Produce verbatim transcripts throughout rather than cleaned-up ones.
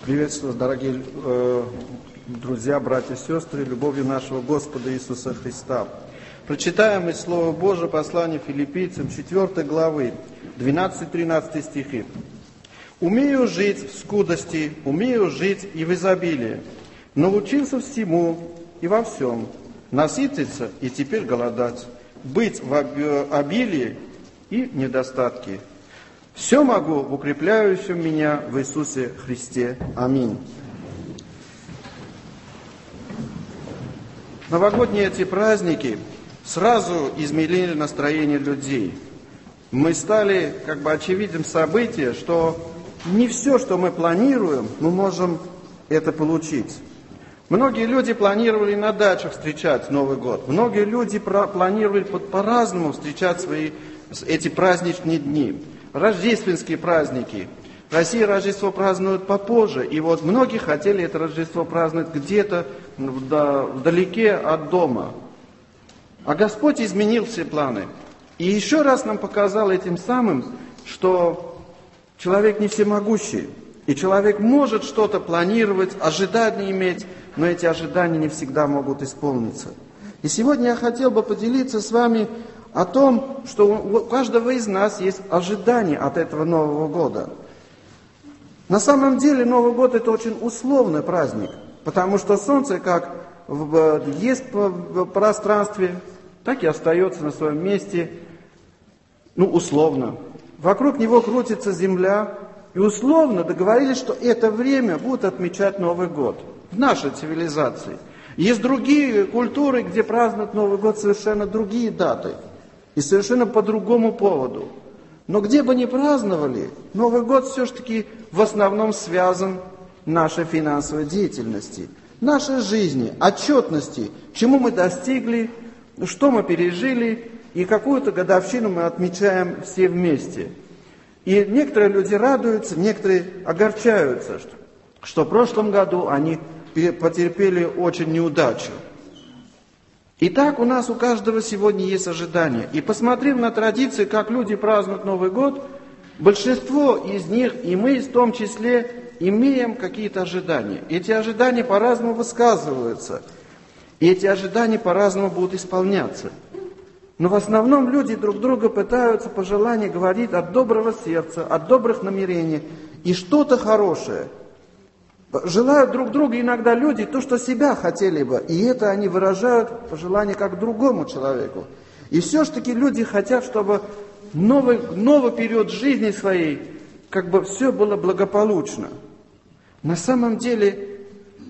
Приветствую, дорогие э, друзья, братья и сестры, любовью нашего Господа Иисуса Христа. Прочитаем из Слова Божьего послание Филиппийцам четвёртой главы, двенадцатый-тринадцатый стихи. «Умею жить в скудости, умею жить и в изобилии. Научился всему и во всем, насытиться и теперь голодать, быть в обилии и в недостатке. Все могу в укрепляющем меня в Иисусе Христе. Аминь». Новогодние эти праздники сразу изменили настроение людей. Мы стали как бы очевидным событием, что не все, что мы планируем, мы можем это получить. Многие люди планировали на дачах встречать Новый год. Многие люди планировали по-разному встречать свои, эти праздничные дни. Рождественские праздники. В России Рождество празднуют попозже. И вот многие хотели это Рождество праздновать где-то вдалеке от дома. А Господь изменил все планы. И еще раз нам показал этим самым, что человек не всемогущий. И человек может что-то планировать, ожидания иметь, но эти ожидания не всегда могут исполниться. И сегодня я хотел бы поделиться с вами о том, что у каждого из нас есть ожидание от этого Нового года. На самом деле Новый год это очень условный праздник, потому что солнце как есть в пространстве, так и остается на своем месте, ну условно. Вокруг него крутится земля, и условно договорились, что это время будут отмечать Новый год в нашей цивилизации. Есть другие культуры, где празднуют Новый год совершенно другие даты. И совершенно по другому поводу. Но где бы ни праздновали, Новый год все-таки в основном связан с нашей финансовой деятельностью, нашей жизни, отчетности, чему мы достигли, что мы пережили, и какую-то годовщину мы отмечаем все вместе. И некоторые люди радуются, некоторые огорчаются, что, что в прошлом году они потерпели очень неудачу. Итак, у нас у каждого сегодня есть ожидания. И посмотрев на традиции, как люди празднуют Новый год, большинство из них, и мы в том числе, имеем какие-то ожидания. Эти ожидания по-разному высказываются. И эти ожидания по-разному будут исполняться. Но в основном люди друг друга пытаются пожелания говорить от доброго сердца, от добрых намерений и что-то хорошее. Желают друг друга иногда люди то, что себя хотели бы, и это они выражают пожелания как другому человеку. И все-таки люди хотят, чтобы новый, новый период жизни своей, как бы все было благополучно. На самом деле,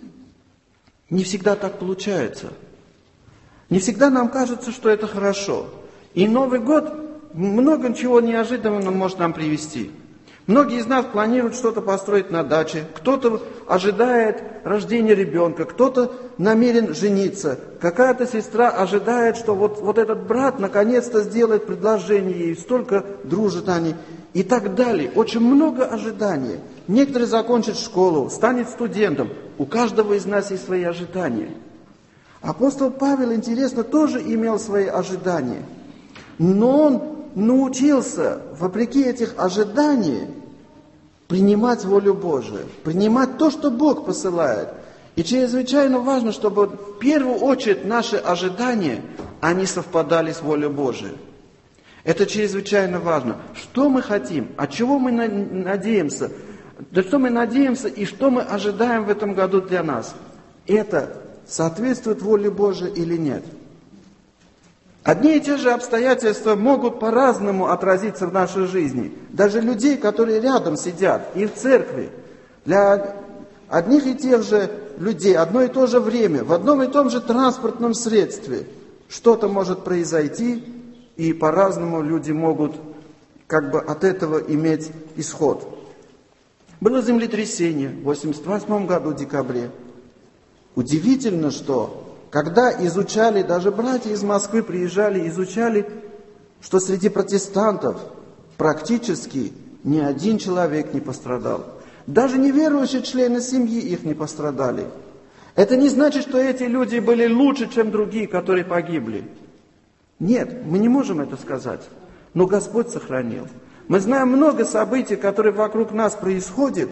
не всегда так получается. Не всегда нам кажется, что это хорошо. И Новый год много чего неожиданного может нам привести. Многие из нас планируют что-то построить на даче, кто-то ожидает рождения ребенка, кто-то намерен жениться, какая-то сестра ожидает, что вот, вот этот брат наконец-то сделает предложение ей, столько дружат они и так далее. Очень много ожиданий. Некоторые закончат школу, станет студентом. У каждого из нас есть свои ожидания. Апостол Павел, интересно, тоже имел свои ожидания, но он научился, вопреки этих ожиданий, принимать волю Божию, принимать то, что Бог посылает. И чрезвычайно важно, чтобы в первую очередь наши ожидания, они совпадали с волей Божией. Это чрезвычайно важно. Что мы хотим, от чего мы надеемся, да что мы надеемся и что мы ожидаем в этом году для нас. Это соответствует воле Божией или нет. Одни и те же обстоятельства могут по-разному отразиться в нашей жизни. Даже людей, которые рядом сидят и в церкви. Для одних и тех же людей одно и то же время, в одном и том же транспортном средстве что-то может произойти, и по-разному люди могут как бы от этого иметь исход. Было землетрясение в восемьдесят восьмом году, в декабре. Удивительно, что когда изучали, даже братья из Москвы приезжали, изучали, что среди протестантов практически ни один человек не пострадал. Даже неверующие члены семьи их не пострадали. Это не значит, что эти люди были лучше, чем другие, которые погибли. Нет, мы не можем это сказать. Но Господь сохранил. Мы знаем много событий, которые вокруг нас происходят,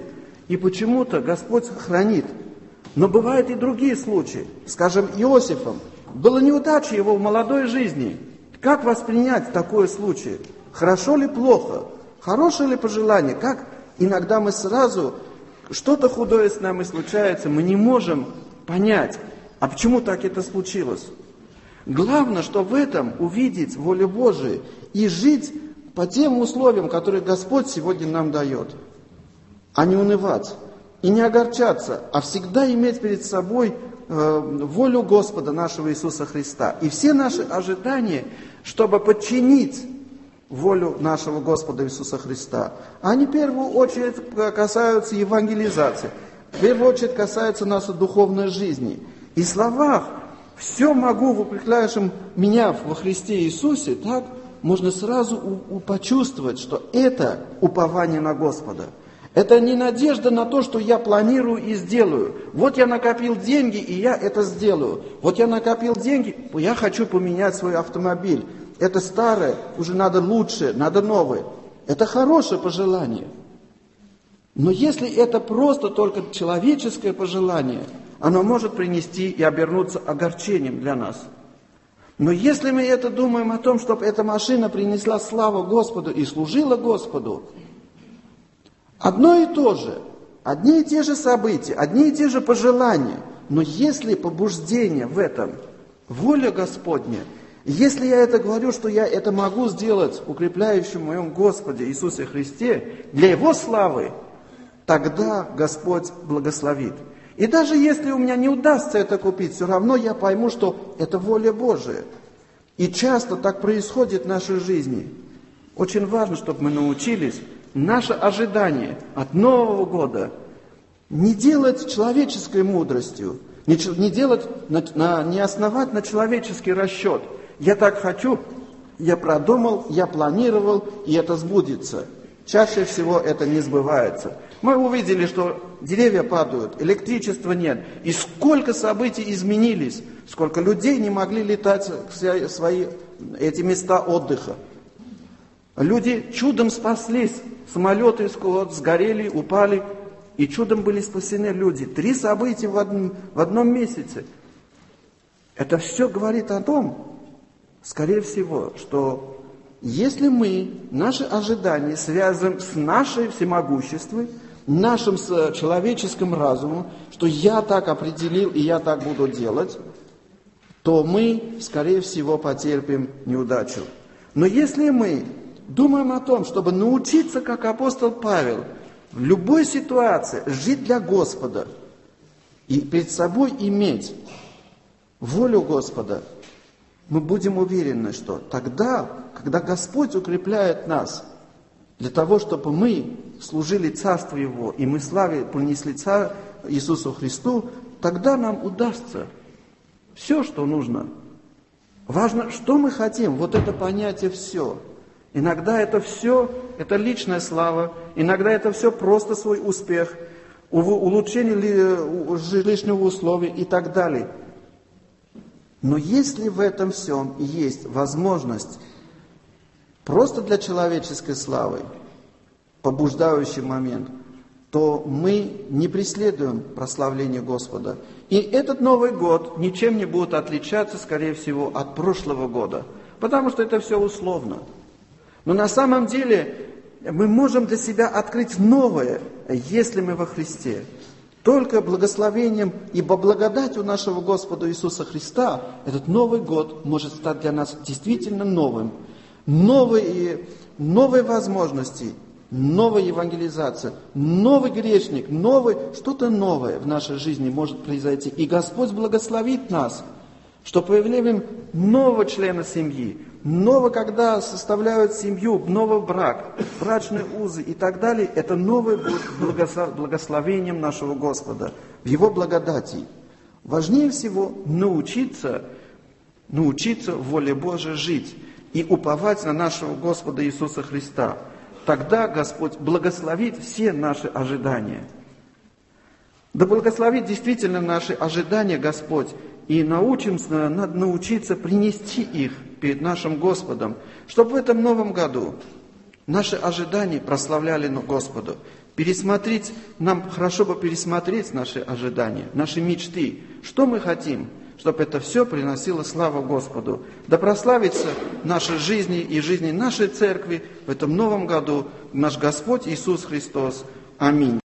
и почему-то Господь хранит. Но бывают и другие случаи. Скажем, Иосифом. Была неудача его в молодой жизни. Как воспринять такой случай? Хорошо ли плохо? Хорошее ли пожелание? Как иногда мы сразу, что-то худое с нами случается, мы не можем понять, а почему так это случилось? Главное, что в этом увидеть волю Божию и жить по тем условиям, которые Господь сегодня нам дает. А не унывать и не огорчаться, а всегда иметь перед собой э, волю Господа нашего Иисуса Христа. И все наши ожидания, чтобы подчинить волю нашего Господа Иисуса Христа, они в первую очередь касаются евангелизации, в первую очередь касаются нашей духовной жизни. И в словах «все могу в укрепляющем меня во Христе Иисусе», так можно сразу у, у, почувствовать, что это упование на Господа. Это не надежда на то, что я планирую и сделаю. Вот я накопил деньги, и я это сделаю. Вот я накопил деньги, я хочу поменять свой автомобиль. Это старое, уже надо лучше, надо новое. Это хорошее пожелание. Но если это просто только человеческое пожелание, оно может принести и обернуться огорчением для нас. Но если мы это думаем о том, чтобы эта машина принесла славу Господу и служила Господу, одно и то же, одни и те же события, одни и те же пожелания, но если побуждение в этом, воля Господня, если я это говорю, что я это могу сделать укрепляющим в моем Господе Иисусе Христе, для Его славы, тогда Господь благословит. И даже если у меня не удастся это купить, все равно я пойму, что это воля Божия. И часто так происходит в нашей жизни. Очень важно, чтобы мы научились наше ожидание от Нового года не делать человеческой мудростью, не, не, делать, на, на, не основать на человеческий расчет. Я так хочу, я продумал, я планировал, и это сбудется. Чаще всего это не сбывается. Мы увидели, что деревья падают, электричества нет. И сколько событий изменились, сколько людей не могли летать в свои эти места отдыха. Люди чудом спаслись, самолеты сгорели, упали, и чудом были спасены люди. Три события в одном, в одном месяце. Это все говорит о том, скорее всего, что если мы наши ожидания связываем с нашей всемогуществом, нашим человеческим разумом, что я так определил и я так буду делать, то мы, скорее всего, потерпим неудачу. Но если мы думаем о том, чтобы научиться, как апостол Павел, в любой ситуации жить для Господа и перед собой иметь волю Господа, мы будем уверены, что тогда, когда Господь укрепляет нас для того, чтобы мы служили Царству Его, и мы славе принесли Царь Иисусу Христу, тогда нам удастся все, что нужно. Важно, что мы хотим, вот это понятие «все». Иногда это все, это личная слава, иногда это все просто свой успех, улучшение жилищных условий и так далее. Но если в этом всем есть возможность просто для человеческой славы, побуждающий момент, то мы не преследуем прославление Господа. И этот Новый год ничем не будет отличаться, скорее всего, от прошлого года, потому что это все условно. Но на самом деле мы можем для себя открыть новое, если мы во Христе. Только благословением и благодатью нашего Господа Иисуса Христа этот Новый год может стать для нас действительно новым. Новые, новые возможности, новая евангелизация, новый грешник, новый, что-то новое в нашей жизни может произойти. И Господь благословит нас, что появлением нового члена семьи, нового, когда составляют семью, новый брак, брачные узы и так далее, это новое будет благословением нашего Господа, в Его благодати. Важнее всего научиться, научиться в воле Божией жить и уповать на нашего Господа Иисуса Христа. Тогда Господь благословит все наши ожидания. Да благословит действительно наши ожидания Господь, и научимся, надо научиться принести их перед нашим Господом, чтобы в этом новом году наши ожидания прославляли Господу. пересмотреть, нам хорошо бы пересмотреть наши ожидания, наши мечты. Что мы хотим? Чтобы это все приносило славу Господу. Да прославится нашей жизни и жизни нашей церкви в этом новом году наш Господь Иисус Христос. Аминь.